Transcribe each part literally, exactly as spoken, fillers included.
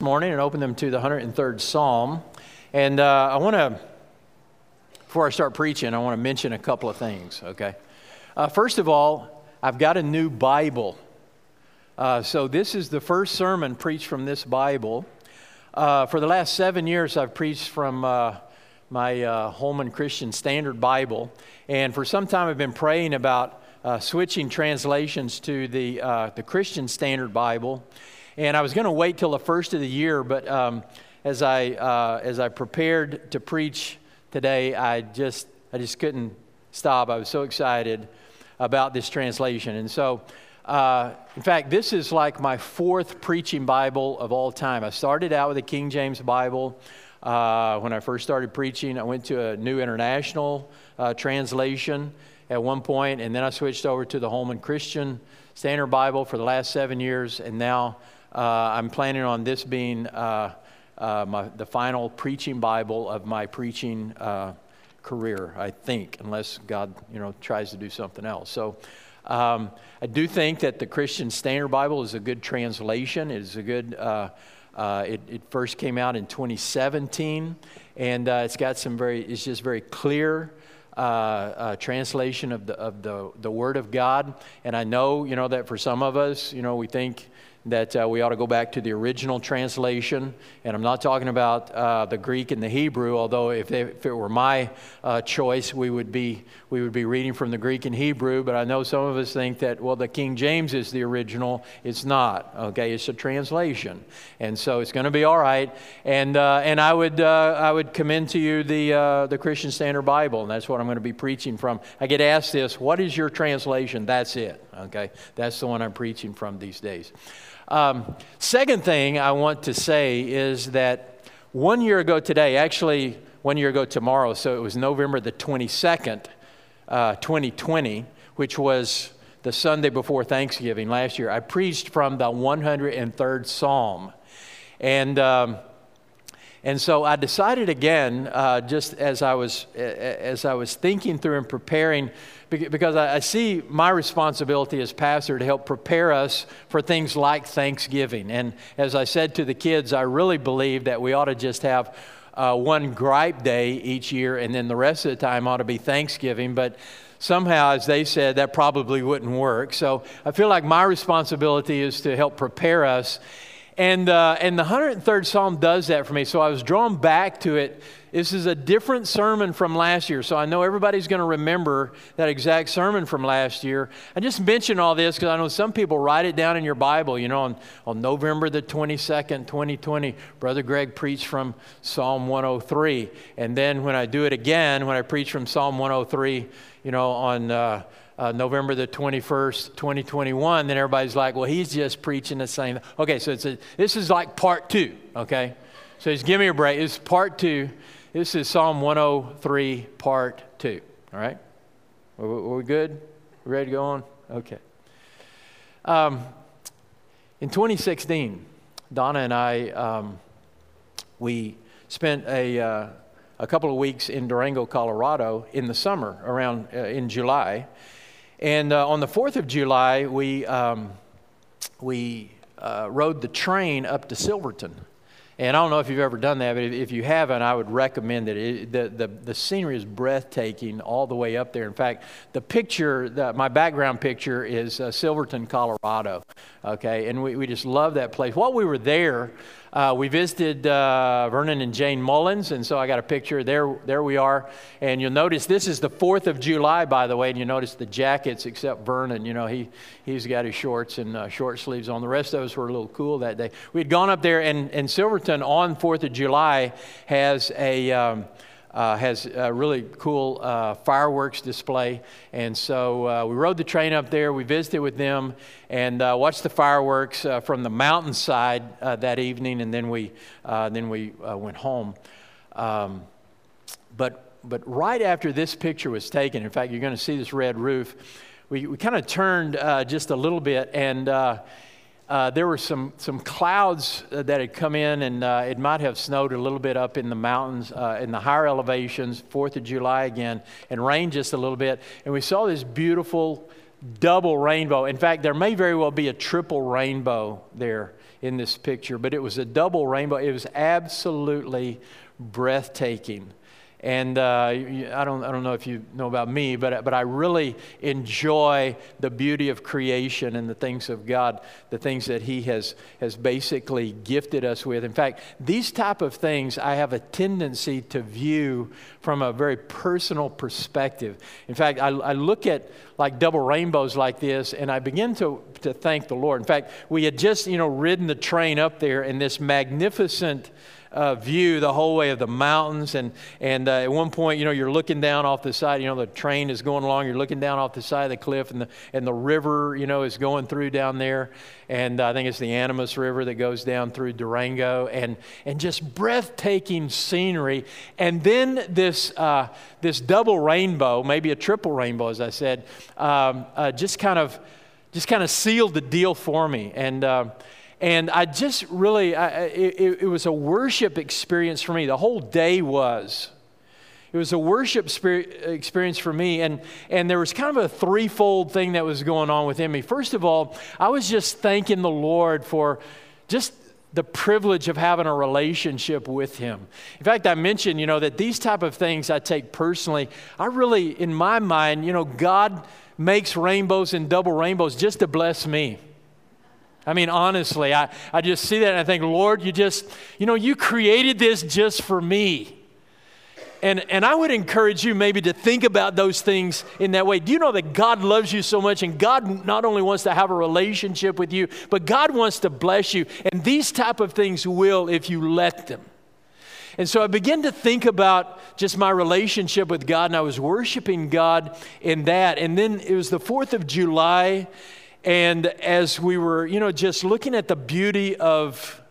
morning and open them to the one hundred third Psalm. And uh, I want to, before I start preaching, I want to mention a couple of things, okay? Uh, first of all, I've got a new Bible. Uh, so this is the first sermon preached from this Bible. Uh, for the last seven years, I've preached from uh, my uh, Holman Christian Standard Bible. And for some time, I've been praying about uh, switching translations to the uh, the Christian Standard Bible. And I was going to wait till the first of the year, but um, as I uh, as I prepared to preach today, I just I just couldn't stop. I was so excited about this translation, and so uh, in fact, this is like my fourth preaching Bible of all time. I started out with the King James Bible uh, when I first started preaching. I went to a New International uh, translation at one point, and then I switched over to the Holman Christian Standard Bible for the last seven years, and now. Uh, I'm planning on this being uh, uh, my, the final preaching Bible of my preaching uh, career, I think, unless God, you know, tries to do something else. So um, I do think that the Christian Standard Bible is a good translation. It is a good. Uh, uh, it, it first came out in twenty seventeen, and uh, it's got some very. It's just very clear. Uh, uh, translation of the of the the Word of God, and I know, you know, that for some of us, you know, we think that uh, we ought to go back to the original translation, and I'm not talking about uh, the Greek and the Hebrew. Although if, they, if it were my uh, choice, we would be we would be reading from the Greek and Hebrew. But I know some of us think that, well, the King James is the original. It's not. Okay, it's a translation, and so it's going to be all right. And uh, and I would uh, I would commend to you the uh, the Christian Standard Bible, and that's what I'm going to be preaching from. I get asked this: what is your translation? That's it. Okay, that's the one I'm preaching from these days. Um, second thing I want to say is that one year ago today, actually one year ago tomorrow, so it was November the twenty-second, uh, twenty twenty, which was the Sunday before Thanksgiving last year, I preached from the one hundred third Psalm. And um, and so I decided again, uh, just as I was as I was thinking through and preparing, because I see my responsibility as pastor to help prepare us for things like Thanksgiving. And as I said to the kids, I really believe that we ought to just have uh, one gripe day each year, and then the rest of the time ought to be Thanksgiving. But somehow, as they said, that probably wouldn't work. So I feel like my responsibility is to help prepare us. And uh, and the one hundred third Psalm does that for me. So I was drawn back to it. This is a different sermon from last year. So I know everybody's going to remember that exact sermon from last year. I just mention all this because I know some people write it down in your Bible. You know, on, on November the twenty-second, twenty twenty, Brother Greg preached from Psalm one oh three. And then when I do it again, when I preach from Psalm one oh three, you know, on uh, uh, November the twenty-first, twenty twenty-one, then everybody's like, well, he's just preaching the same. Okay, so it's a, this is like part two, okay? So just give me a break. It's part two. This is Psalm one oh three, part two. All right? Are we, are we good? We ready to go on? Okay. Um, in twenty sixteen, Donna and I, um, we spent a uh, a couple of weeks in Durango, Colorado in the summer, around uh, in July. And uh, on the fourth of July, we, um, we uh, rode the train up to Silverton. And I don't know if you've ever done that, but if you haven't, I would recommend it. it the, the, the scenery is breathtaking all the way up there. In fact, the picture, the, my background picture is uh, Silverton, Colorado. Okay, and we, we just love that place. While we were there, uh, we visited uh, Vernon and Jane Mullins, and so I got a picture. There, there we are. And you'll notice this is the fourth of July, by the way, and you notice the jackets, except Vernon. You know, he, he's got his shorts and uh, short sleeves on. The rest of us were a little cool that day. We'd gone up there, and, and Silverton on fourth of July has a... Um, Uh, has a really cool uh, fireworks display. And so uh, we rode the train up there, we visited with them, and uh, watched the fireworks uh, from the mountainside uh, that evening, and then we uh, then we uh, went home. Um, but but right after this picture was taken, in fact, you're going to see this red roof, we, we kind of turned uh, just a little bit, and uh, Uh, there were some some clouds uh, that had come in, and uh, it might have snowed a little bit up in the mountains, uh, in the higher elevations, fourth of July again, and rained just a little bit. And we saw this beautiful double rainbow. In fact, there may very well be a triple rainbow there in this picture, but it was a double rainbow. It was absolutely breathtaking. And uh, I don't, I don't know if you know about me, but but I really enjoy the beauty of creation and the things of God, the things that He has has basically gifted us with. In fact, these type of things I have a tendency to view from a very personal perspective. In fact, I, I look at like double rainbows like this, and I begin to to thank the Lord. In fact, we had just you know ridden the train up there in this magnificent Uh, view the whole way of the mountains, and and uh, at one point, you know, you're looking down off the side. You know, the train is going along. You're looking down off the side of the cliff, and the and the river, you know, is going through down there. And uh, I think it's the Animas River that goes down through Durango, and and just breathtaking scenery. And then this uh, this double rainbow, maybe a triple rainbow, as I said, um, uh, just kind of just kind of sealed the deal for me. And uh, And I just really, I, it, it was a worship experience for me. The whole day was. It was a worship spirit experience for me. And, and there was kind of a threefold thing that was going on within me. First of all, I was just thanking the Lord for just the privilege of having a relationship with Him. In fact, I mentioned, you know, that these type of things I take personally. I really, in my mind, you know, God makes rainbows and double rainbows just to bless me. I mean, honestly, I, I just see that and I think, Lord, you just, you know, you created this just for me. And and I would encourage you maybe to think about those things in that way. Do you know that God loves you so much, and God not only wants to have a relationship with you, but God wants to bless you. And these type of things will if you let them. And so I began to think about just my relationship with God, and I was worshiping God in that. And then it was the fourth of July. And as we were, you know, just looking at the beauty of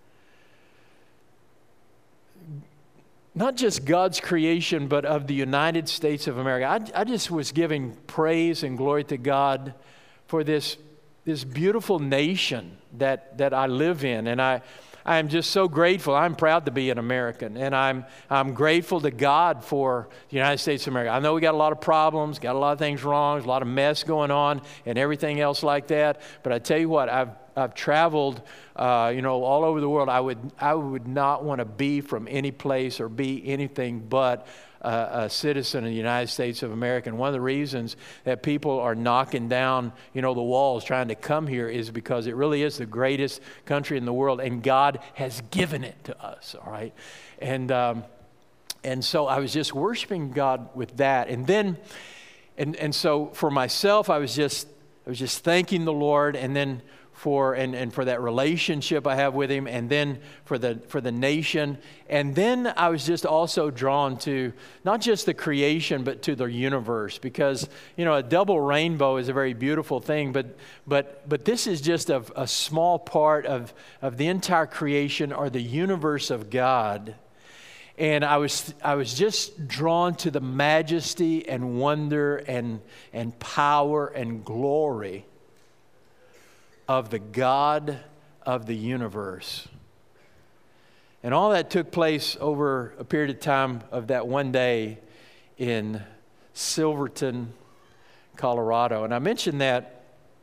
not just God's creation, but of the United States of America, I, I just was giving praise and glory to God for this, this beautiful nation that, that I live in. And I, I am just so grateful. I'm proud to be an American, and I'm I'm grateful to God for the United States of America. I know we got a lot of problems, got a lot of things wrong, there's a lot of mess going on, and everything else like that. But I tell you what, I've I've traveled, uh, you know, all over the world. I would I would not want to be from any place or be anything but a, a citizen of the United States of America. And one of the reasons that people are knocking down, you know, the walls trying to come here is because it really is the greatest country in the world, and God has given it to us. All right, and um, and so I was just worshiping God with that, and then, and and so for myself, I was just I was just thanking the Lord, and then. For and, and for that relationship I have with Him, and then for the for the nation, and then I was just also drawn to not just the creation but to the universe, because you know a double rainbow is a very beautiful thing, but but but this is just a, a small part of of the entire creation or the universe of God. And I was I was just drawn to the majesty and wonder and and power and glory of the God of the universe. And all that took place over a period of time of that one day in Silverton, Colorado. And I mention that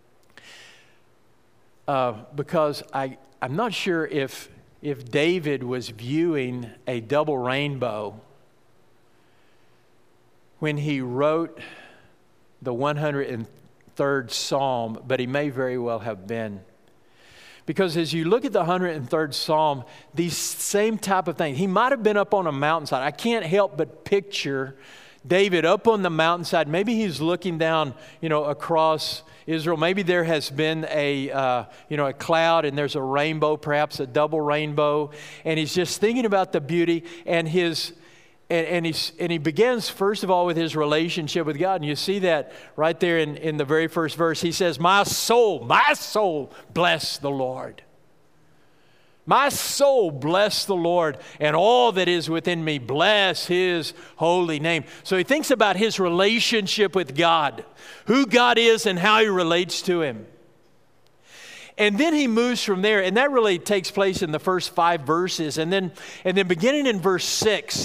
uh, because I, I'm not sure if, if David was viewing a double rainbow when he wrote the one hundred third Psalm, but he may very well have been. Because as you look at the one hundred third Psalm, these same type of things, he might have been up on a mountainside. I can't help but picture David up on the mountainside. Maybe he's looking down, you know, across Israel. Maybe there has been a, uh, you know, a cloud and there's a rainbow, perhaps a double rainbow. And he's just thinking about the beauty and his And, and, he's, and he begins, first of all, with his relationship with God. And you see that right there in, in the very first verse. He says, my soul, my soul, bless the Lord. My soul, bless the Lord, and all that is within me, bless His holy name. So he thinks about his relationship with God, who God is and how He relates to Him. And then he moves from there, and that really takes place in the first five verses. And then, and then beginning in verse six,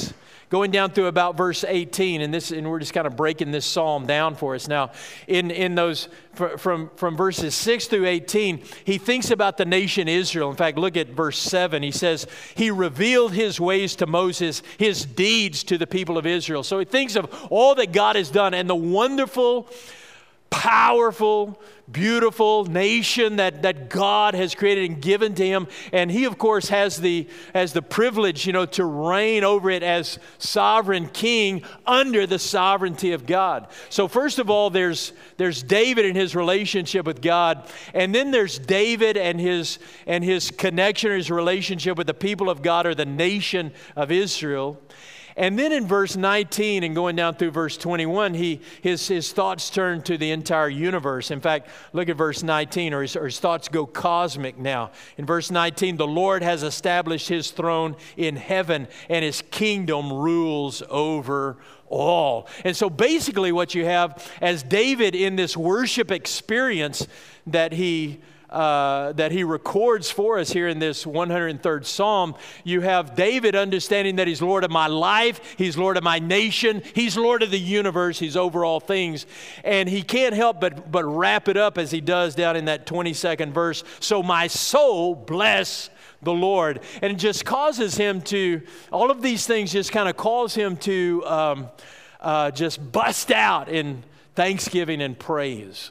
going down through about verse eighteen, and this, and we're just kind of breaking this psalm down for us now. In in those from from verses six through eighteen, he thinks about the nation Israel. In fact, look at verse seven. He says, "He revealed his ways to Moses, his deeds to the people of Israel." So he thinks of all that God has done and the wonderful, powerful, beautiful nation that, that God has created and given to him. And he, of course, has the, has the privilege, you know, to reign over it as sovereign king under the sovereignty of God. So first of all, there's, there's David and his relationship with God. And then there's David and his, and his connection or his relationship with the people of God or the nation of Israel. And then in verse nineteen and going down through verse twenty-one, he, his, his thoughts turn to the entire universe. In fact, look at verse nineteen, or his, or his thoughts go cosmic now. In verse nineteen, "The Lord has established his throne in heaven, and his kingdom rules over all." And so basically what you have as David in this worship experience that he Uh, that he records for us here in this one hundred third Psalm, you have David understanding that he's Lord of my life, he's Lord of my nation, he's Lord of the universe, he's over all things. And he can't help but, but wrap it up as he does down in that twenty-second verse. "So my soul bless the Lord." And it just causes him to, all of these things just kind of cause him to um, uh, just bust out in thanksgiving and praise.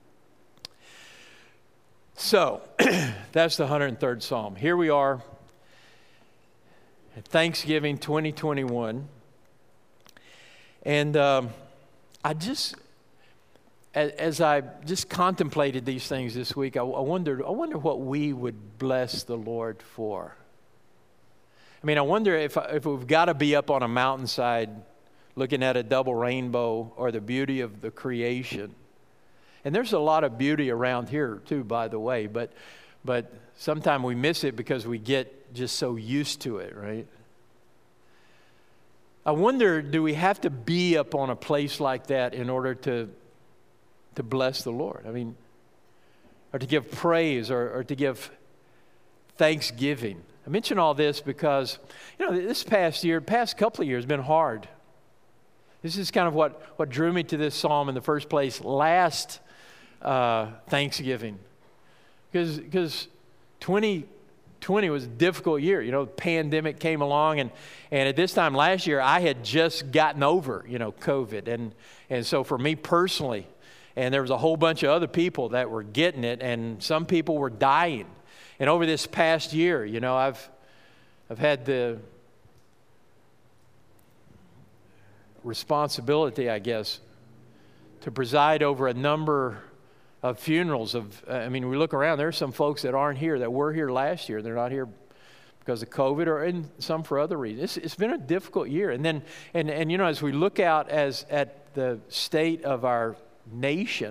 So, that's the one hundred third Psalm. Here we are at Thanksgiving twenty twenty-one. And um, I just, as, as I just contemplated these things this week, I, I wondered, I wonder what we would bless the Lord for. I mean, I wonder if, if we've got to be up on a mountainside looking at a double rainbow or the beauty of the creation. And there's a lot of beauty around here too, by the way, but but sometimes we miss it because we get just so used to it, right? I wonder, do we have to be up on a place like that in order to to bless the Lord? I mean, or to give praise or, or to give thanksgiving. I mention all this because, you know, this past year, past couple of years has been hard. This is kind of what, what drew me to this psalm in the first place last Uh, Thanksgiving, because because twenty twenty was a difficult year. You know, the pandemic came along, and and at this time last year, I had just gotten over, you know, COVID, and and so for me personally, and there was a whole bunch of other people that were getting it, and some people were dying. And over this past year, you know, I've I've had the responsibility, I guess, to preside over a number of funerals of, I mean, we look around, there are some folks that aren't here that were here last year. They're not here because of COVID or in some for other reasons. It's, it's been a difficult year. And then, and, and you know, as we look out as at the state of our nation,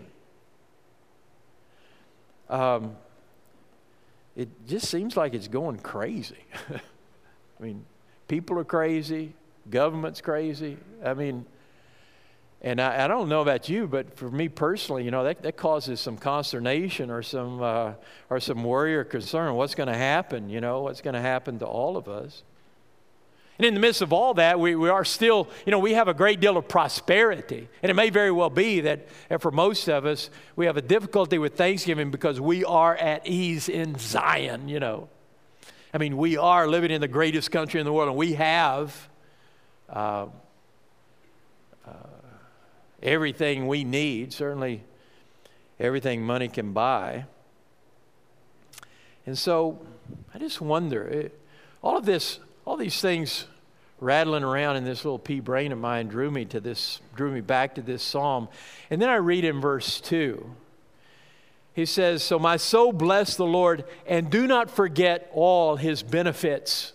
um, it just seems like it's going crazy. I mean, people are crazy, government's crazy. I mean, And I, I don't know about you, but for me personally, you know, that, that causes some consternation or some uh, or some worry or concern. What's going to happen? You know, what's going to happen to all of us? And in the midst of all that, we, we are still, you know, we have a great deal of prosperity. And it may very well be that, and for most of us, we have a difficulty with Thanksgiving because we are at ease in Zion, you know. I mean, we are living in the greatest country in the world, and we have Uh, everything we need, certainly everything money can buy. And so I just wonder, it, all of this, all these things rattling around in this little pea brain of mine drew me to this, drew me back to this psalm. And then I read in verse two, he says, "So my soul bless the Lord, and do not forget all his benefits."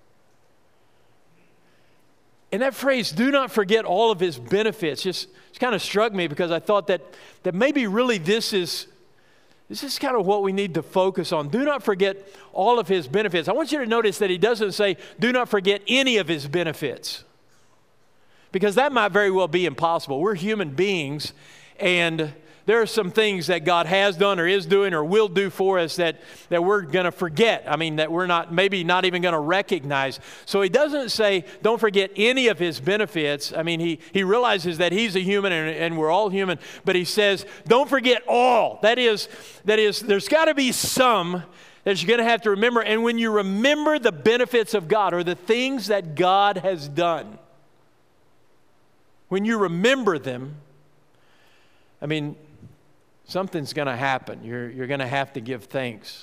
And that phrase, "do not forget all of his benefits," just, just kind of struck me because I thought that, that maybe really this is, this is kind of what we need to focus on. Do not forget all of his benefits. I want you to notice that he doesn't say, "do not forget any of his benefits," because that might very well be impossible. We're human beings, and there are some things that God has done or is doing or will do for us that, that we're going to forget. I mean, that we're not, maybe not even going to recognize. So he doesn't say, don't forget any of his benefits. I mean, he, he realizes that he's a human and, and we're all human, but he says, don't forget all. That is, that is, there's got to be some that you're going to have to remember. And when you remember the benefits of God or the things that God has done, when you remember them, I mean, something's going to happen. You're, you're going to have to give thanks.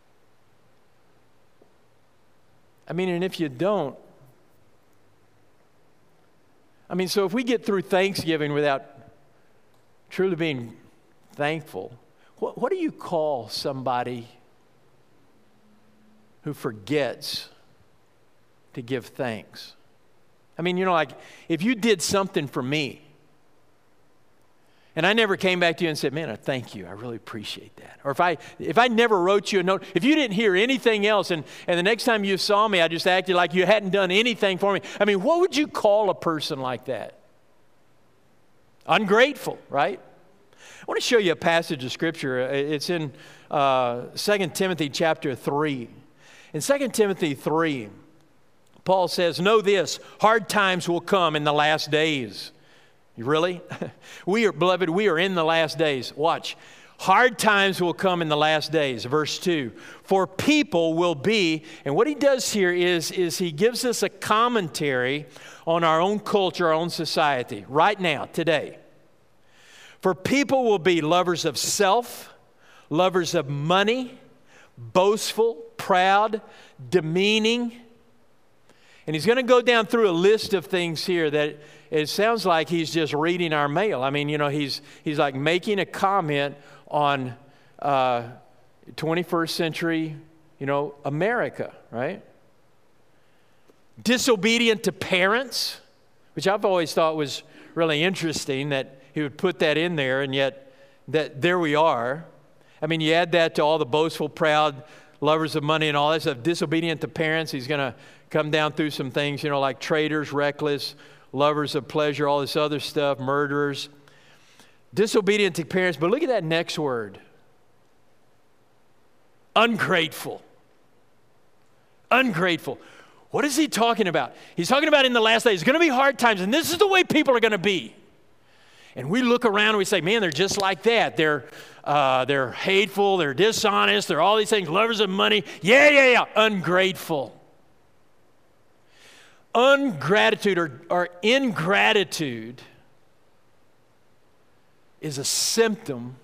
I mean, and if you don't, I mean, so if we get through Thanksgiving without truly being thankful, what, what do you call somebody who forgets to give thanks? I mean, you know, like if you did something for me, and I never came back to you and said, man, I thank you. I really appreciate that. Or if I if I never wrote you a note, if you didn't hear anything else, and, and the next time you saw me, I just acted like you hadn't done anything for me. I mean, what would you call a person like that? Ungrateful, right? I want to show you a passage of Scripture. It's in uh, Second Timothy chapter three. In Second Timothy three, Paul says, know this, hard times will come in the last days. You really? We are, beloved, we are in the last days. Watch. Hard times will come in the last days. Verse two. For people will be, and what he does here is, is he gives us a commentary on our own culture, our own society, right now, today. For people will be lovers of self, lovers of money, boastful, proud, demeaning. And he's going to go down through a list of things here that it sounds like he's just reading our mail. I mean, you know, he's he's like making a comment on uh, twenty-first century, you know, America, right? Disobedient to parents, which I've always thought was really interesting that he would put that in there, and yet that there we are. I mean, you add that to all the boastful, proud, lovers of money and all that stuff, disobedient to parents. He's going to come down through some things, you know, like traitors, reckless, lovers of pleasure, all this other stuff, murderers, disobedient to parents. But look at that next word. Ungrateful. Ungrateful. What is he talking about? He's talking about in the last days, it's going to be hard times, and this is the way people are going to be. And we look around and we say, man, they're just like that. They're uh, they're hateful, they're dishonest, they're all these things, lovers of money. Yeah, yeah, yeah, ungrateful. Ungratitude or, or ingratitude is a symptom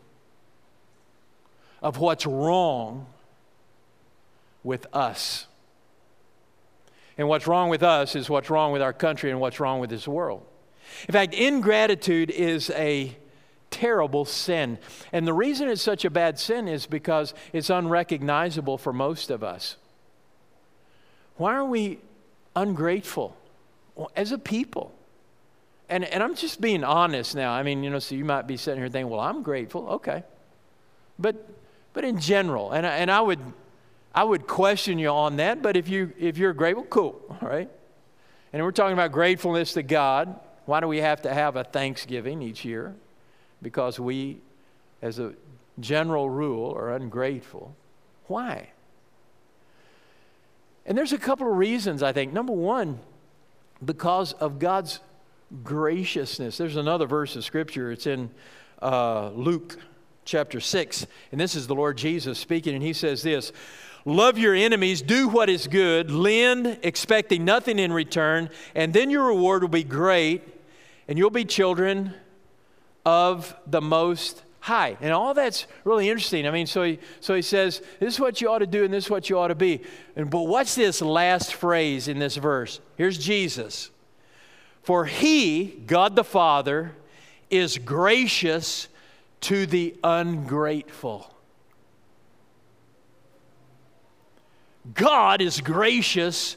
of what's wrong with us. And what's wrong with us is what's wrong with our country and what's wrong with this world. In fact, ingratitude is a terrible sin. And the reason it's such a bad sin is because it's unrecognizable for most of us. Why are we ungrateful? Well, as a people. And, and I'm just being honest now. I mean, you know, so you might be sitting here thinking, well, I'm grateful. Okay. But but in general, and, and I would I would question you on that, but if, you, if you're grateful, cool, all right? And we're talking about gratefulness to God. Why do we have to have a Thanksgiving each year? Because we, as a general rule, are ungrateful. Why? And there's a couple of reasons, I think. Number one, because of God's graciousness. There's another verse of Scripture. It's in uh, Luke chapter six. And this is the Lord Jesus speaking. And he says this, love your enemies, do what is good, lend, expecting nothing in return, and then your reward will be great, and you'll be children of the Most High. And all that's really interesting. I mean, so he, so he says, this is what you ought to do, and this is what you ought to be. And, but what's this last phrase in this verse? Here's Jesus. For he, God the Father, is gracious to the ungrateful. God is gracious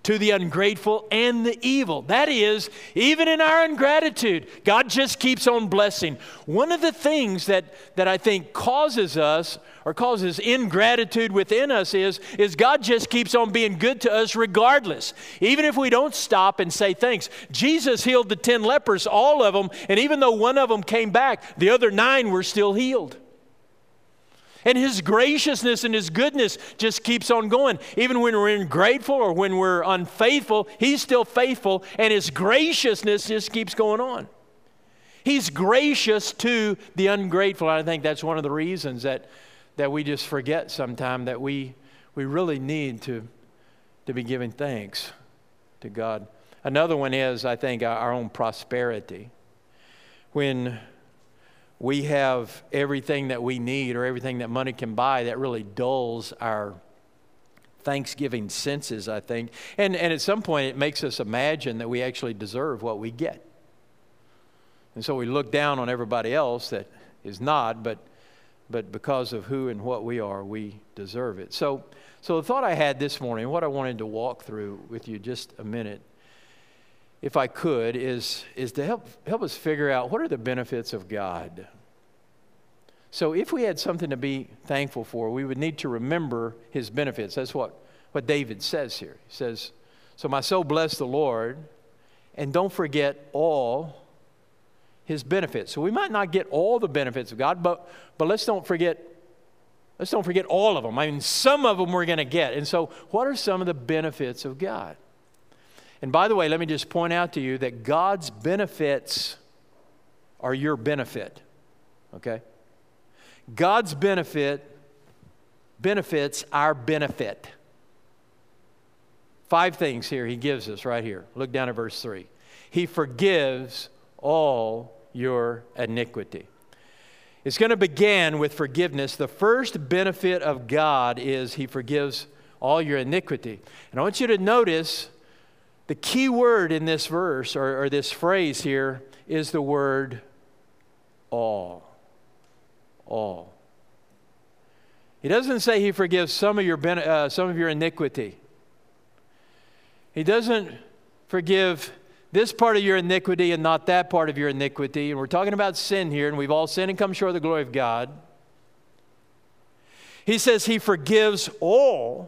to the ungrateful and the evil. That is, even in our ingratitude, God just keeps on blessing. One of the things that, that I think causes us or causes ingratitude within us is, is God just keeps on being good to us regardless. Even if we don't stop and say thanks. Jesus healed the ten lepers, all of them, and even though one of them came back, the other nine were still healed. And His graciousness and His goodness just keeps on going. Even when we're ungrateful or when we're unfaithful, He's still faithful, and His graciousness just keeps going on. He's gracious to the ungrateful. I think that's one of the reasons that, that we just forget sometimes that we, we really need to, to be giving thanks to God. Another one is, I think, our, our own prosperity. When we have everything that we need or everything that money can buy, that really dulls our thanksgiving senses, I think. And, and at some point, it makes us imagine that we actually deserve what we get. And so we look down on everybody else that is not, but, but because of who and what we are, we deserve it. So, so the thought I had this morning, what I wanted to walk through with you just a minute, if I could, is, is to help, help us figure out what are the benefits of God. So if we had something to be thankful for, we would need to remember His benefits. That's what, what David says here. He says, so my soul bless the Lord, and don't forget all His benefits. So we might not get all the benefits of God, but, but let's don't forget, let's don't forget all of them. I mean, some of them we're going to get. And so what are some of the benefits of God? And by the way, let me just point out to you that God's benefits are your benefit, okay? God's benefit benefits our benefit. Five things here He gives us right here. Look down at verse three. He forgives all your iniquity. It's going to begin with forgiveness. The first benefit of God is He forgives all your iniquity. And I want you to notice the key word in this verse, or, or this phrase here, is the word all. All. He doesn't say He forgives some of your uh, some of your iniquity. He doesn't forgive this part of your iniquity and not that part of your iniquity. And we're talking about sin here, and we've all sinned and come short of the glory of God. He says He forgives all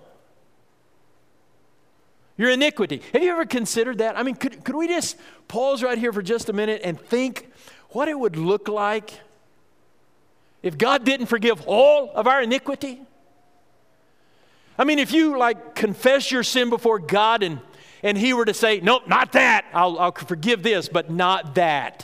your iniquity. Have you ever considered that? I mean, could, could we just pause right here for just a minute and think what it would look like if God didn't forgive all of our iniquity? I mean, if you like confess your sin before God and, and He were to say, nope, not that. I'll, I'll forgive this, but not that.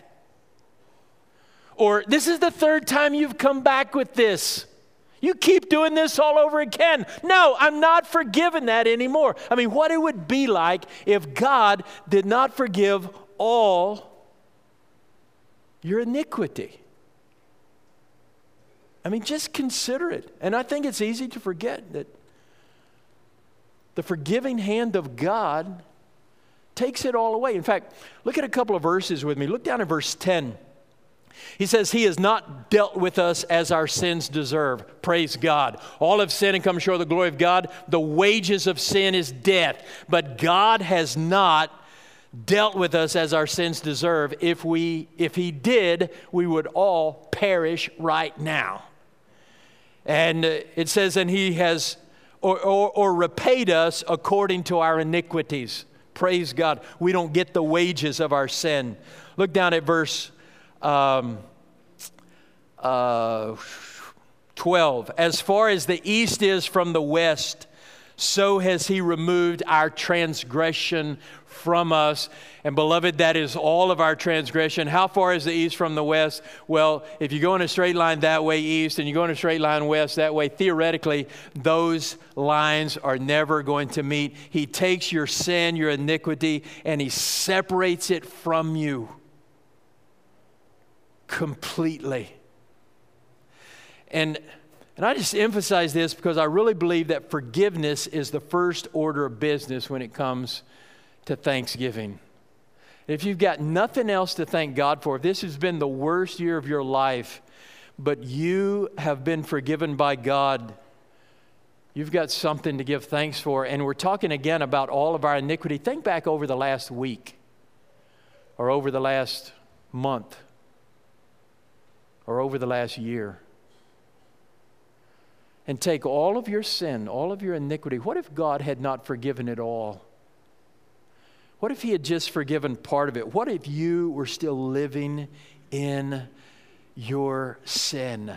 Or this is the third time you've come back with this. You keep doing this all over again. No, I'm not forgiving that anymore. I mean, what it would be like if God did not forgive all your iniquity. I mean, just consider it. And I think it's easy to forget that the forgiving hand of God takes it all away. In fact, look at a couple of verses with me. Look down at verse ten. He says, He has not dealt with us as our sins deserve. Praise God. All have sinned and come short of the glory of God. The wages of sin is death. But God has not dealt with us as our sins deserve. If we, if He did, we would all perish right now. And it says, and He has or, or, or repaid us according to our iniquities. Praise God. We don't get the wages of our sin. Look down at verse Um, uh, twelve. As far as the east is from the west, so has He removed our transgression from us. And beloved, that is all of our transgression. How far is the east from the west? Well, if you go in a straight line that way east and you go in a straight line west that way, theoretically, those lines are never going to meet. He takes your sin, your iniquity, and He separates it from you. Completely. And, and I just emphasize this because I really believe that forgiveness is the first order of business when it comes to Thanksgiving. If you've got nothing else to thank God for, if this has been the worst year of your life, but you have been forgiven by God, You've got something to give thanks for. And we're talking again about all of our iniquity. Think back over the last week or over the last month or over the last year. And take all of your sin, all of your iniquity. What if God had not forgiven it all? What if He had just forgiven part of it? What if you were still living in your sin?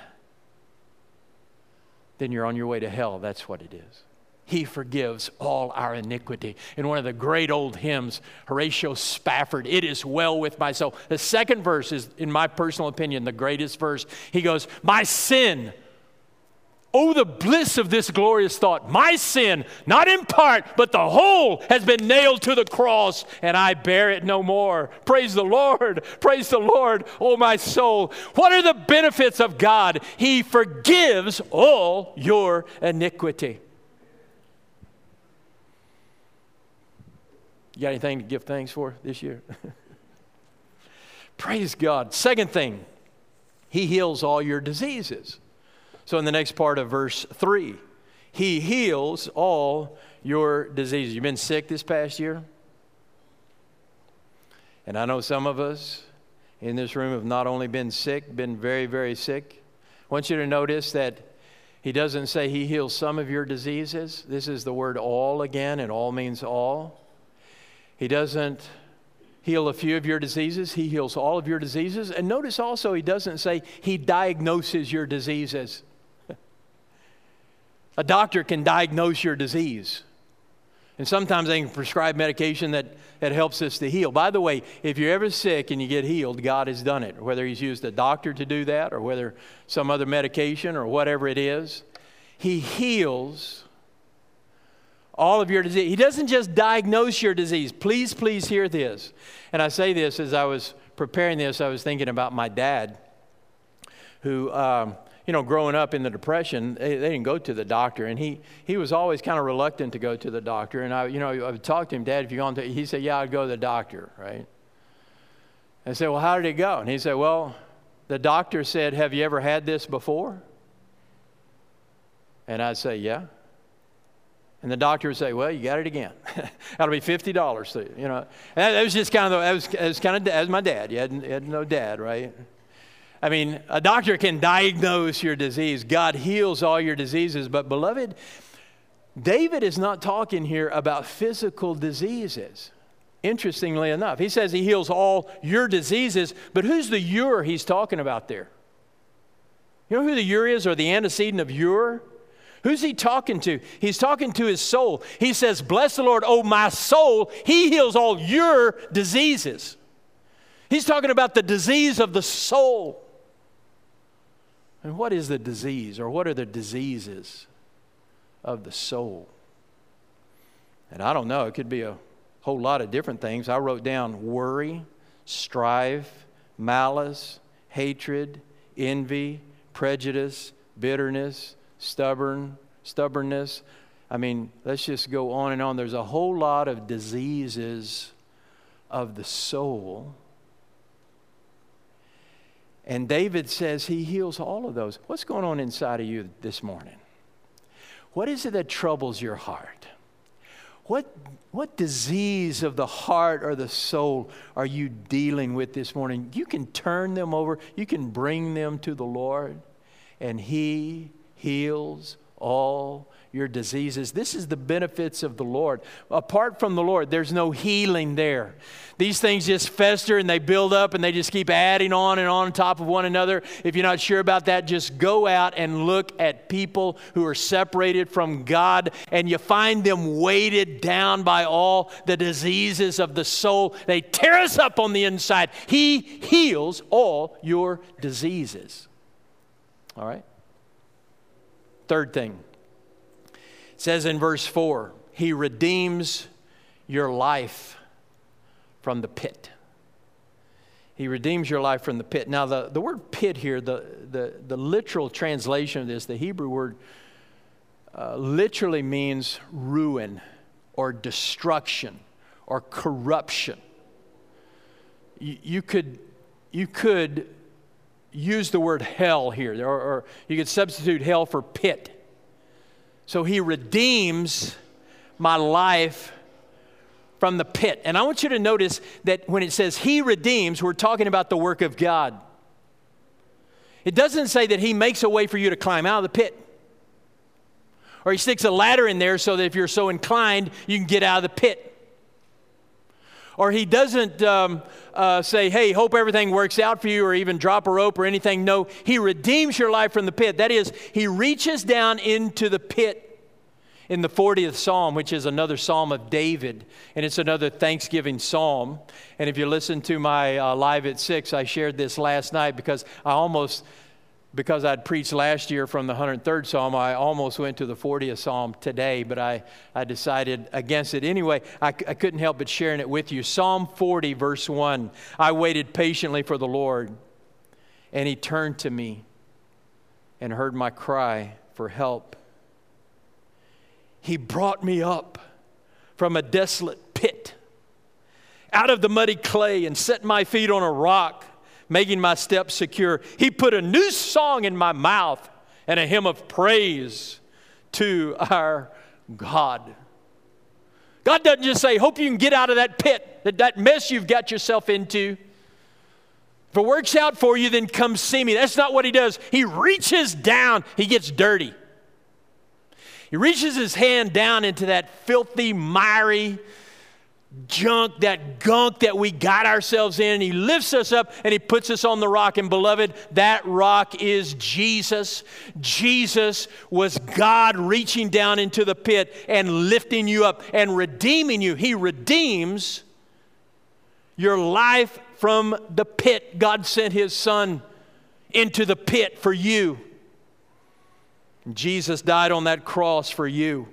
Then you're on your way to hell. That's what it is. He forgives all our iniquity. In one of the great old hymns, Horatio Spafford, "It is well with my soul." The second verse is, in my personal opinion, the greatest verse. He goes, "My sin, oh, the bliss of this glorious thought. My sin, not in part, but the whole, has been nailed to the cross, and I bear it no more. Praise the Lord. Praise the Lord, oh my soul." What are the benefits of God? He forgives all your iniquity. You got anything to give thanks for this year? Praise God. Second thing, He heals all your diseases. So in the next part of verse three, He heals all your diseases. You've been sick this past year? And I know some of us in this room have not only been sick, been very, very sick. I want you to notice that He doesn't say He heals some of your diseases. This is the word all again, and all means all. He doesn't heal a few of your diseases. He heals all of your diseases. And notice also He doesn't say He diagnoses your diseases. A doctor can diagnose your disease. And sometimes they can prescribe medication that, that helps us to heal. By the way, if you're ever sick and you get healed, God has done it. Whether He's used a doctor to do that or whether some other medication or whatever it is, He heals all of your disease. He doesn't just diagnose your disease. Please, please hear this. And I say this as I was preparing this, I was thinking about my dad who... Um, You know, growing up in the Depression, they, they didn't go to the doctor, and he he was always kind of reluctant to go to the doctor. And I, you know, I would talk to him, "Dad, if you're going to," he said, "Yeah, I'd go to the doctor," right? I said, "Well, how did it go?" And he said, "Well, the doctor said, 'Have you ever had this before?' And I'd say, 'Yeah.' And the doctor would say, 'Well, you got it again. That'll be fifty dollars to you.'" You know, and that, that was just kind of the, that was, that was kind of that was my dad. You had, you had no dad, right? I mean, a doctor can diagnose your disease. God heals all your diseases. But beloved, David is not talking here about physical diseases. Interestingly enough, he says He heals all your diseases. But who's the "your" He's talking about there? You know who the "your" is, or the antecedent of "your"? Who's He talking to? He's talking to his soul. He says, "Bless the Lord, oh my soul. He heals all your diseases." He's talking about the disease of the soul. And what is the disease, or what are the diseases of the soul? And I don't know. It could be a whole lot of different things. I wrote down worry, strife, malice, hatred, envy, prejudice, bitterness, stubborn, stubbornness. I mean, let's just go on and on. There's a whole lot of diseases of the soul. And David says He heals all of those. What's going on inside of you this morning? What is it that troubles your heart? What, what disease of the heart or the soul are you dealing with this morning? You can turn them over. You can bring them to the Lord, and He heals all your diseases. This is the benefits of the Lord. Apart from the Lord, there's no healing there. These things just fester and they build up and they just keep adding on and on top of one another. If you're not sure about that, just go out and look at people who are separated from God, and you find them weighted down by all the diseases of the soul. They tear us up on the inside. He heals all your diseases. All right? Third thing. It says in verse four, He redeems your life from the pit. He redeems your life from the pit. Now, the, the word pit here, the, the, the literal translation of this, the Hebrew word, uh, literally means ruin or destruction or corruption. You, you could, you could use the word hell here, or, or you could substitute hell for pit. So he redeems my life from the pit. And I want you to notice that when it says he redeems, we're talking about the work of God. It doesn't say that he makes a way for you to climb out of the pit. Or he sticks a ladder in there so that if you're so inclined, you can get out of the pit. Or he doesn't um, uh, say, hey, hope everything works out for you, or even drop a rope or anything. No, he redeems your life from the pit. That is, he reaches down into the pit in the fortieth Psalm, which is another Psalm of David, and it's another Thanksgiving Psalm. And if you listen to my uh, Live at six, I shared this last night because I almost, because I'd preached last year from the one hundred third Psalm, I almost went to the fortieth Psalm today, but I, I decided against it. Anyway, I, I couldn't help but sharing it with you. Psalm forty, verse one, I waited patiently for the Lord, and he turned to me and heard my cry for help. He brought me up from a desolate pit, out of the muddy clay, and set my feet on a rock, making my steps secure. He put a new song in my mouth and a hymn of praise to our God. God doesn't just say, hope you can get out of that pit, that, that mess you've got yourself into. If it works out for you, then come see me. That's not what he does. He reaches down. He gets dirty. He reaches his hand down into that filthy, miry junk, that gunk that we got ourselves in, and he lifts us up and he puts us on the rock. And beloved, that rock is Jesus. Jesus was God reaching down into the pit and lifting you up and redeeming you. He redeems your life from the pit. God sent his Son into the pit for you. Jesus died on that cross for you.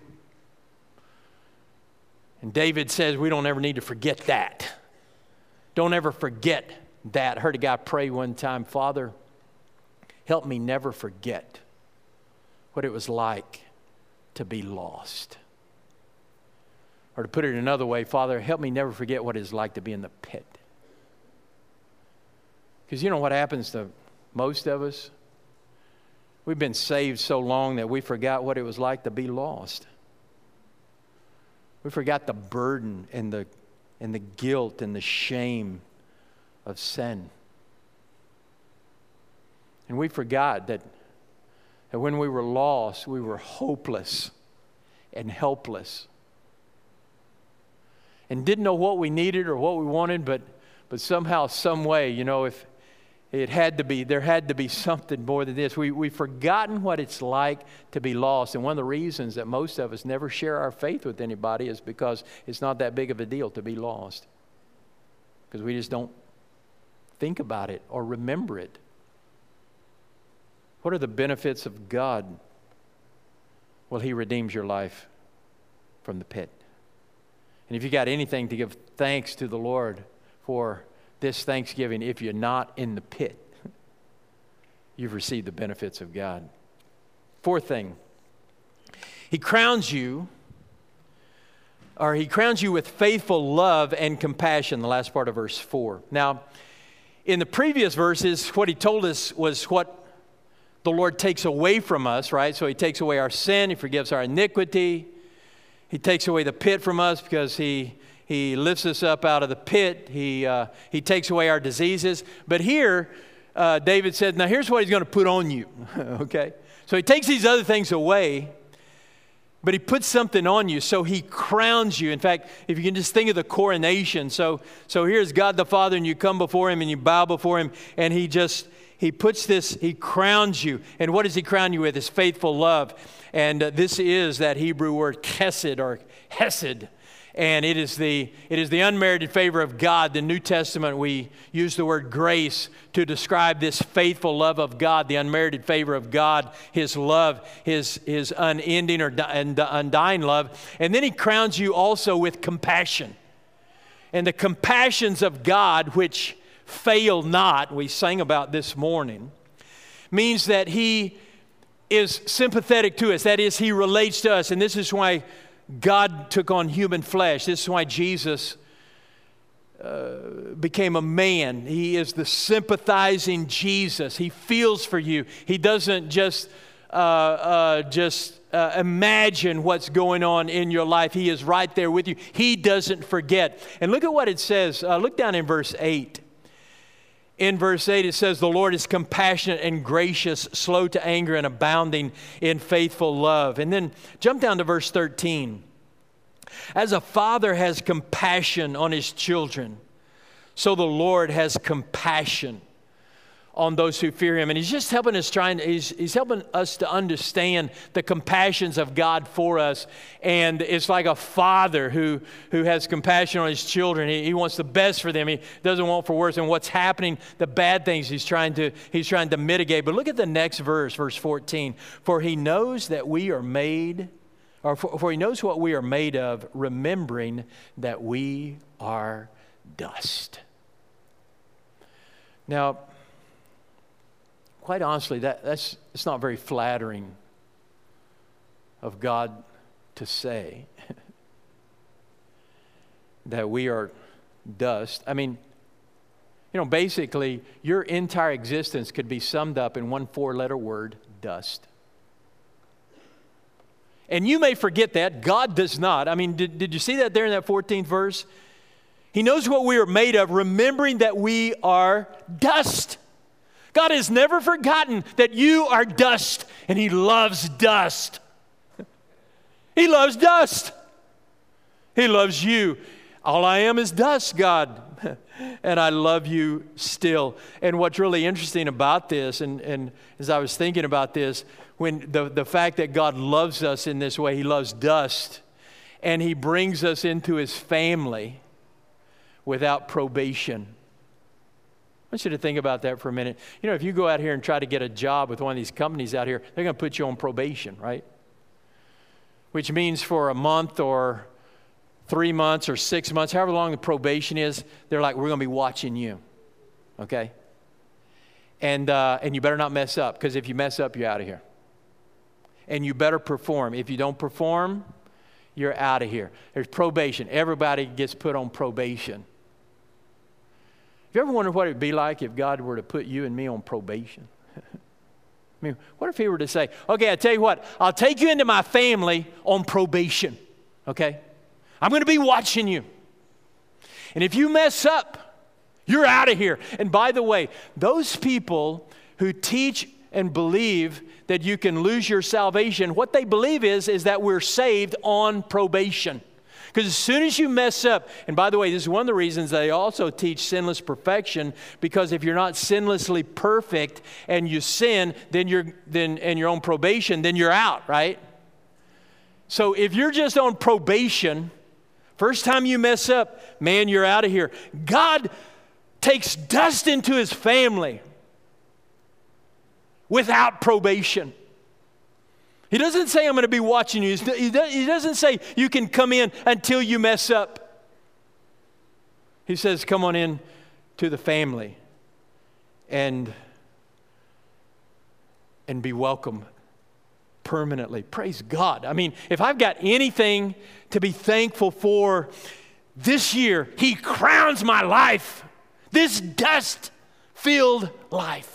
And David says we don't ever need to forget that. Don't ever forget that. I heard a guy pray one time, Father, help me never forget what it was like to be lost. Or to put it another way, Father, help me never forget what it's like to be in the pit. Because you know what happens to most of us? We've been saved so long that we forgot what it was like to be lost. We forgot the burden and the, and the guilt and the shame of sin. And we forgot that, that when we were lost, we were hopeless and helpless. And didn't know what we needed or what we wanted, but, but somehow, some way, you know, if It had to be, there had to be something more than this. We, we've forgotten what it's like to be lost. And one of the reasons that most of us never share our faith with anybody is because it's not that big of a deal to be lost. Because we just don't think about it or remember it. What are the benefits of God? Well, he redeems your life from the pit. And if you got anything to give thanks to the Lord for this Thanksgiving, if you're not in the pit, you've received the benefits of God. Fourth thing, he crowns you, or he crowns you with faithful love and compassion, the last part of verse four. Now, in the previous verses, what he told us was what the Lord takes away from us, right? So he takes away our sin, he forgives our iniquity, he takes away the pit from us because he He lifts us up out of the pit. He, uh, he takes away our diseases. But here, uh, David said, now here's what he's going to put on you. Okay? So he takes these other things away, but he puts something on you. So he crowns you. In fact, if you can just think of the coronation. So, so here's God the Father, and you come before him and you bow before him, and he just, he puts this, he crowns you. And what does he crown you with? His faithful love. And uh, this is that Hebrew word chesed or hesed. And it is the it is the unmerited favor of God. The New Testament, we use the word grace to describe this faithful love of God, the unmerited favor of God, his love, his, his unending or undying love. And then he crowns you also with compassion. And the compassions of God, which fail not, we sang about this morning, means that he is sympathetic to us. That is, he relates to us. And this is why God took on human flesh. This is why Jesus uh, became a man. He is the sympathizing Jesus. He feels for you. He doesn't just uh, uh, just uh, imagine what's going on in your life. He is right there with you. He doesn't forget. And look at what it says. Uh, look down in verse eight. In verse eight, it says, the Lord is compassionate and gracious, slow to anger and abounding in faithful love. And then jump down to verse thirteen. As a father has compassion on his children, so the Lord has compassion on those who fear him. And he's just helping us trying, he's, he's helping us to understand the compassions of God for us. And it's like a father who, who has compassion on his children. He, he wants the best for them. He doesn't want for worse. And what's happening, the bad things he's trying to, he's trying to mitigate. But look at the next verse, verse fourteen. For he knows that we are made, or for, for he knows what we are made of, remembering that we are dust. Now, quite honestly, that, that's it's not very flattering of God to say that we are dust. I mean, you know, basically, your entire existence could be summed up in one four-letter word, dust. And you may forget that. God does not. I mean, did, did you see that there in that fourteenth verse? He knows what we are made of, remembering that we are dust. God has never forgotten that you are dust, and He loves dust. He loves dust. He loves you. All I am is dust, God, and I love you still. And what's really interesting about this, and, and as I was thinking about this, when the, the fact that God loves us in this way, He loves dust, and He brings us into His family without probation. I want you to think about that for a minute. You know, if you go out here and try to get a job with one of these companies out here, they're going to put you on probation, right? Which means for a month or three months or six months, however long the probation is, they're like, we're going to be watching you, okay? And, uh, and you better not mess up, because if you mess up, you're out of here. And you better perform. If you don't perform, you're out of here. There's probation. Everybody gets put on probation. Have you ever wondered what it would be like if God were to put you and me on probation? I mean, what if He were to say, okay, I tell you what, I'll take you into my family on probation, okay? I'm going to be watching you. And if you mess up, you're out of here. And by the way, those people who teach and believe that you can lose your salvation, what they believe is, is that we're saved on probation. Because as soon as you mess up, and by the way, this is one of the reasons they also teach sinless perfection, because if you're not sinlessly perfect and you sin, then you're then and you're on probation, then you're out, right? So if you're just on probation, first time you mess up, man, you're out of here. God takes dust into His family without probation. He doesn't say, I'm going to be watching you. He doesn't say you can come in until you mess up. He says, come on in to the family and, and be welcome permanently. Praise God. I mean, if I've got anything to be thankful for this year, He crowns my life. This dust-filled life.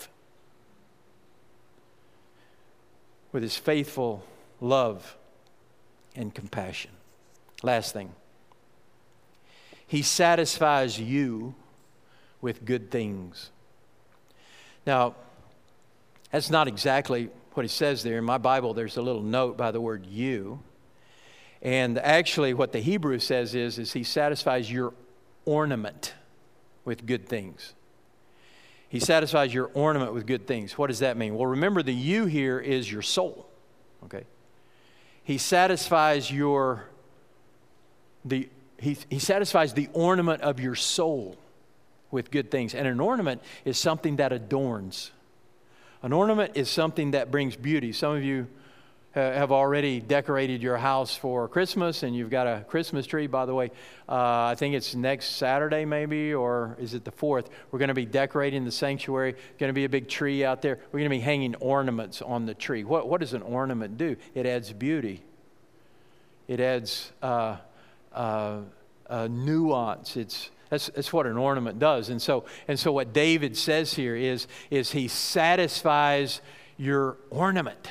With His faithful love and compassion. Last thing. He satisfies you with good things. Now, that's not exactly what He says there. In my Bible, there's a little note by the word you. And actually, what the Hebrew says is, is He satisfies your ornament with good things. He satisfies your ornament with good things. What does that mean? Well, remember, the you here is your soul. Okay? He satisfies your the he, he satisfies the ornament of your soul with good things. And an ornament is something that adorns. An ornament is something that brings beauty. Some of you have already decorated your house for Christmas, and you've got a Christmas tree. By the way, uh, I think it's next Saturday maybe, or is it the fourth? We're going to be decorating the sanctuary. Going to be a big tree out there. We're going to be hanging ornaments on the tree. What, what does an ornament do? It adds beauty. It adds uh, uh, uh, nuance. It's That's, that's what an ornament does. And so, and so what David says here is, is he satisfies your ornament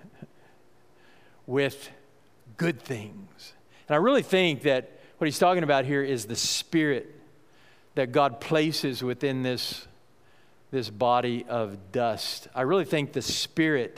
with good things. And I really think that what he's talking about here is the spirit that God places within this, this body of dust. I really think the spirit,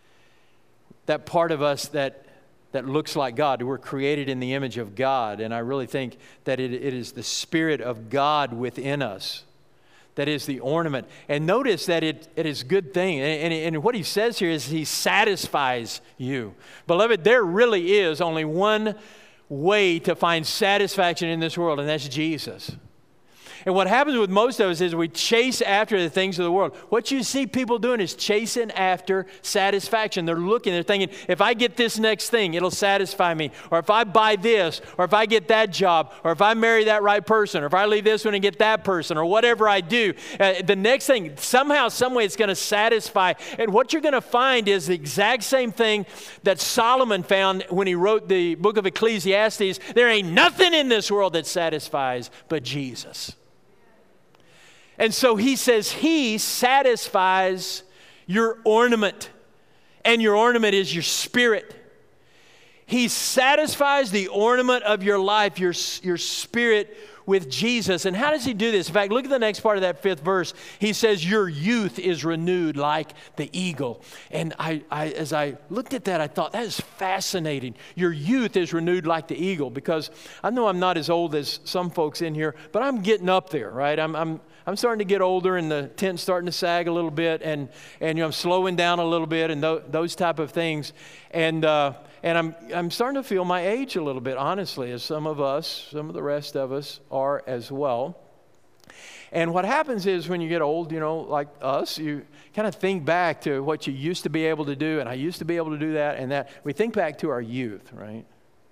that part of us that, that looks like God, we're created in the image of God. And I really think that it, it is the spirit of God within us that is the ornament. And notice that it, it is a good thing. And, and, and what he says here is he satisfies you. Beloved, there really is only one way to find satisfaction in this world, and that's Jesus. And what happens with most of us is we chase after the things of the world. What you see people doing is chasing after satisfaction. They're looking, they're thinking, if I get this next thing, it'll satisfy me. Or if I buy this, or if I get that job, or if I marry that right person, or if I leave this one and get that person, or whatever I do, uh, the next thing, somehow, some way it's going to satisfy. And what you're going to find is the exact same thing that Solomon found when he wrote the book of Ecclesiastes. There ain't nothing in this world that satisfies but Jesus. And so he says he satisfies your ornament. And your ornament is your spirit. He satisfies the ornament of your life, your, your spirit, with Jesus. And how does he do this? In fact, look at the next part of that fifth verse. He says, your youth is renewed like the eagle. And I, I, as I looked at that, I thought, that is fascinating. Your youth is renewed like the eagle, because I know I'm not as old as some folks in here, but I'm getting up there, right? I'm, I'm, I'm starting to get older, and the tent's starting to sag a little bit, and, and you know, I'm slowing down a little bit, and th- those type of things. And uh, and I'm I'm starting to feel my age a little bit, honestly, as some of us, some of the rest of us are as well. And what happens is when you get old, you know, like us, you kind of think back to what you used to be able to do, and I used to be able to do that and that. We think back to our youth, right?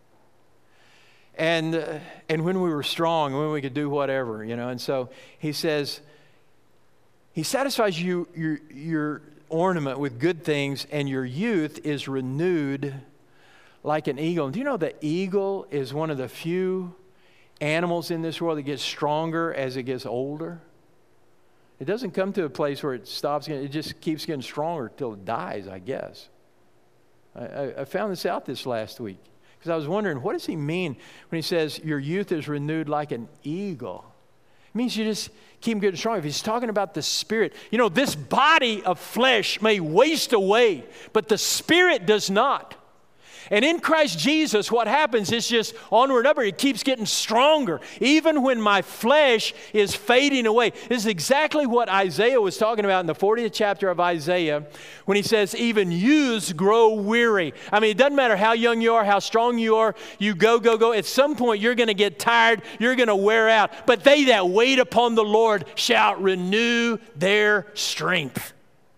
And uh, and when we were strong, when we could do whatever, you know. And so he says, he satisfies you your your ornament with good things, and your youth is renewed like an eagle. And do you know the eagle is one of the few animals in this world that gets stronger as it gets older? It doesn't come to a place where it stops. It just keeps getting stronger till it dies, I guess. I, I, I found this out this last week. Because I was wondering, what does he mean when he says your youth is renewed like an eagle? It means you just keep getting strong. If he's talking about the spirit, you know, this body of flesh may waste away, but the spirit does not. And in Christ Jesus, what happens is just onward and upward. It keeps getting stronger. Even when my flesh is fading away. This is exactly what Isaiah was talking about in the fortieth chapter of Isaiah, when he says, even youths grow weary. I mean, it doesn't matter how young you are, how strong you are, you go, go, go. At some point, you're going to get tired. You're going to wear out. But they that wait upon the Lord shall renew their strength.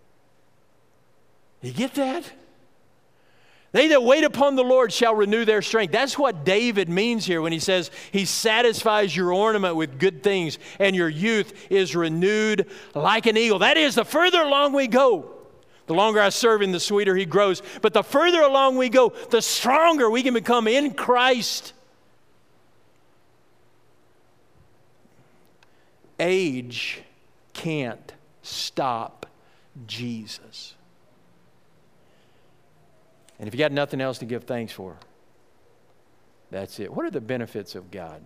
You get that? They that wait upon the Lord shall renew their strength. That's what David means here when he says he satisfies your ornament with good things, and your youth is renewed like an eagle. That is, the further along we go, the longer I serve him, the sweeter he grows. But the further along we go, the stronger we can become in Christ. Age can't stop Jesus. And if you got nothing else to give thanks for, that's it. What are the benefits of God?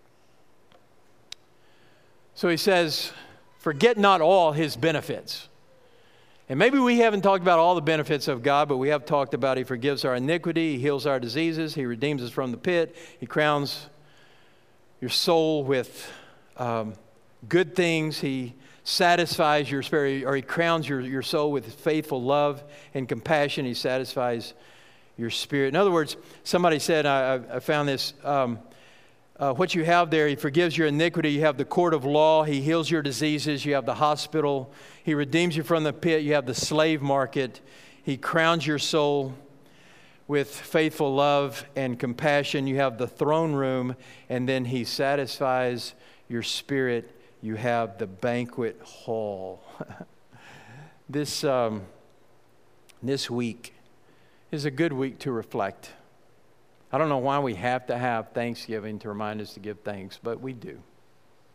So he says, forget not all his benefits. And maybe we haven't talked about all the benefits of God, but we have talked about he forgives our iniquity, he heals our diseases, he redeems us from the pit, he crowns your soul with um, good things, he satisfies your spirit, or he crowns your, your soul with faithful love and compassion. He satisfies your spirit. In other words, somebody said, I, I found this, um, uh, what you have there, he forgives your iniquity. You have the court of law. He heals your diseases. You have the hospital. He redeems you from the pit. You have the slave market. He crowns your soul with faithful love and compassion. You have the throne room, and then he satisfies your spirit. You have the banquet hall. this, um, this week is a good week to reflect. I don't know why we have to have Thanksgiving to remind us to give thanks, but we do.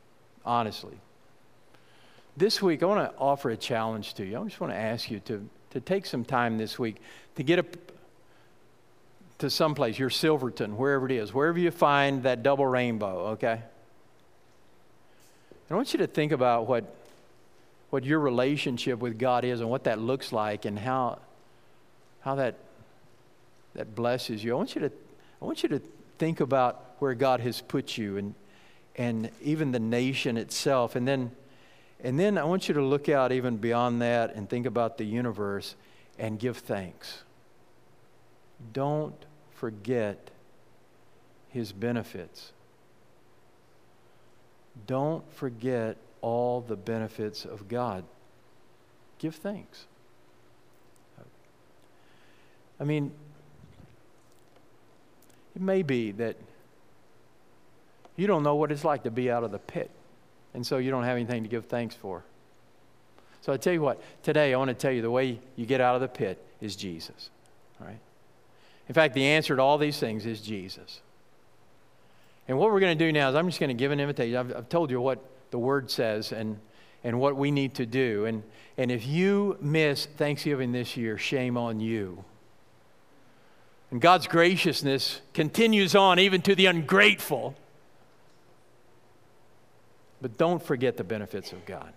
Honestly. This week, I want to offer a challenge to you. I just want to ask you to to take some time this week to get up to someplace, your Silverton, wherever it is, wherever you find that double rainbow, okay? I want you to think about what, what your relationship with God is and what that looks like and how, how that, that blesses you. I want you to, I want you to think about where God has put you and, and even the nation itself. And then, and then I want you to look out even beyond that and think about the universe and give thanks. Don't forget His benefits. Don't forget all the benefits of God. Give thanks. I mean, it may be that you don't know what it's like to be out of the pit, and so you don't have anything to give thanks for. So I tell you what, today I want to tell you the way you get out of the pit is Jesus. All right? In fact, the answer to all these things is Jesus. And what we're going to do now is I'm just going to give an invitation. I've, I've told you what the Word says and, and what we need to do. And, and if you miss Thanksgiving this year, shame on you. And God's graciousness continues on even to the ungrateful. But don't forget the benefits of God.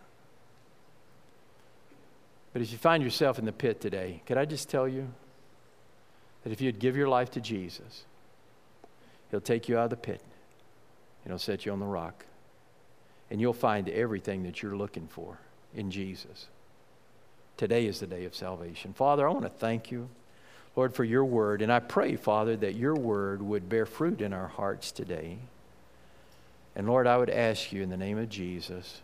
But if you find yourself in the pit today, could I just tell you that if you'd give your life to Jesus, He'll take you out of the pit. And He'll set you on the rock. And you'll find everything that you're looking for in Jesus. Today is the day of salvation. Father, I want to thank you, Lord, for your word. And I pray, Father, that your word would bear fruit in our hearts today. And Lord, I would ask you in the name of Jesus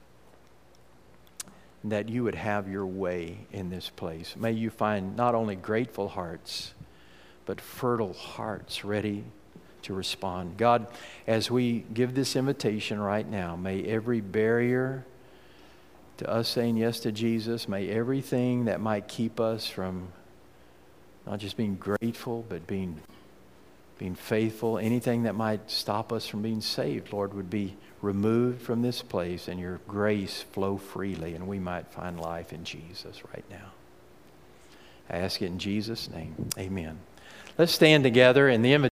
that you would have your way in this place. May you find not only grateful hearts, but fertile hearts ready to respond. God, as we give this invitation right now, may every barrier to us saying yes to Jesus, may everything that might keep us from not just being grateful, but being, being faithful, anything that might stop us from being saved, Lord, would be removed from this place and your grace flow freely and we might find life in Jesus right now. I ask it in Jesus' name. Amen. Let's stand together in the invitation.